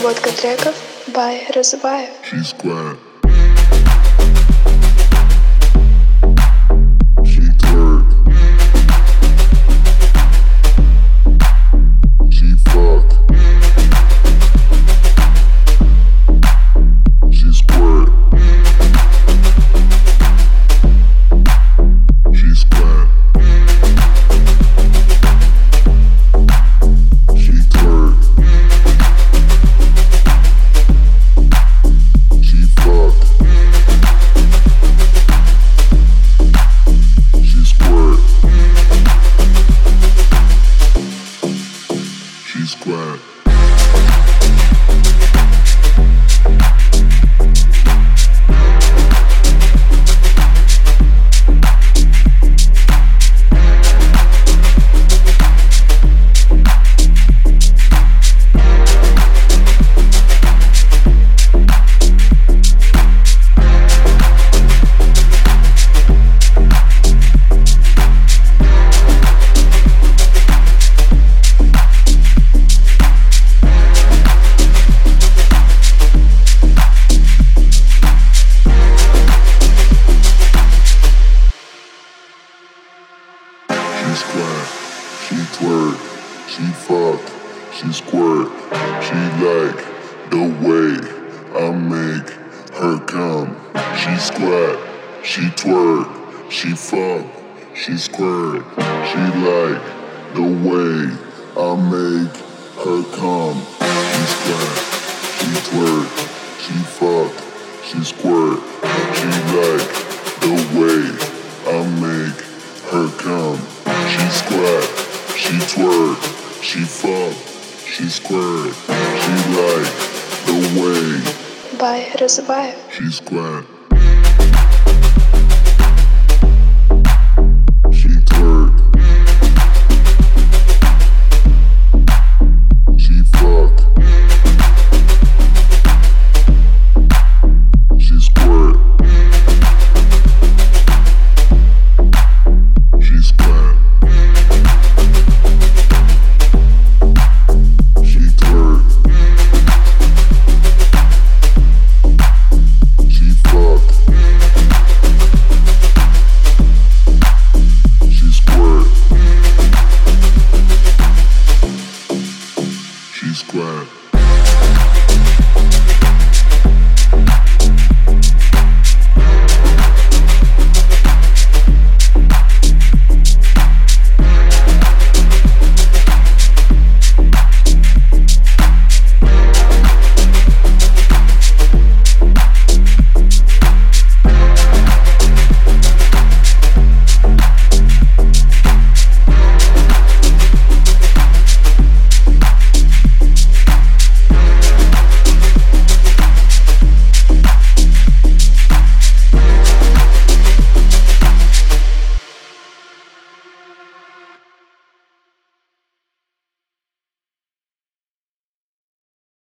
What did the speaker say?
Обработка треков by Разуваев. She's quiet. She squirt, she twerk, she fuck, she squirt. She like the way I make her come. She squirt, she twerk, she fuck, she squirt. She like the way I make her come. She squirt, she twerk, she fuck, she squirt. She like the way I make her come. She squirt, she twerk, she fuck, she squirt. She like the way By Разуваев. she squirt.